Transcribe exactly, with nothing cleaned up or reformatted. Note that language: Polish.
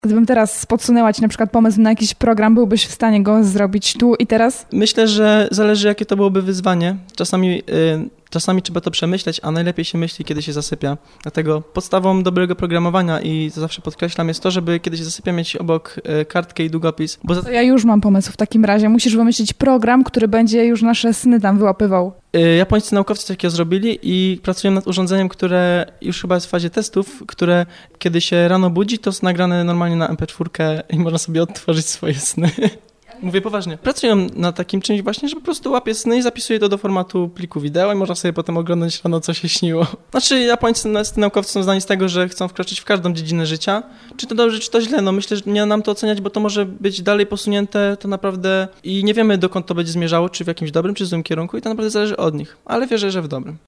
Gdybym teraz podsunęła ci na przykład pomysł na jakiś program, byłbyś w stanie go zrobić tu i teraz? Myślę, że zależy, jakie to byłoby wyzwanie. Czasami, yy, czasami trzeba to przemyśleć, a najlepiej się myśli, kiedy się zasypia. Dlatego podstawą dobrego programowania, i to zawsze podkreślam, jest to, żeby kiedy się zasypia, mieć obok yy, kartkę i długopis. Bo za... To ja już mam pomysł w takim razie. Musisz wymyślić program, który będzie już nasze sny tam wyłapywał. Yy, japońscy naukowcy coś takiego zrobili i pracują nad urządzeniem, które już chyba jest w fazie testów, które kiedy się rano budzi, to jest nagrane normalnie na em pe cztery i można sobie odtworzyć swoje sny. Mówię poważnie. Pracują nad takim czymś właśnie, że po prostu łapie sny i zapisuje to do formatu pliku wideo i można sobie potem oglądać rano, co się śniło. Znaczy japońscy naukowcy są znani z tego, że chcą wkroczyć w każdą dziedzinę życia. Czy to dobrze, czy to źle? No myślę, że nie nam to oceniać, bo to może być dalej posunięte, to naprawdę i nie wiemy, dokąd to będzie zmierzało, czy w jakimś dobrym, czy złym kierunku i to naprawdę zależy od nich. Ale wierzę, że w dobrym.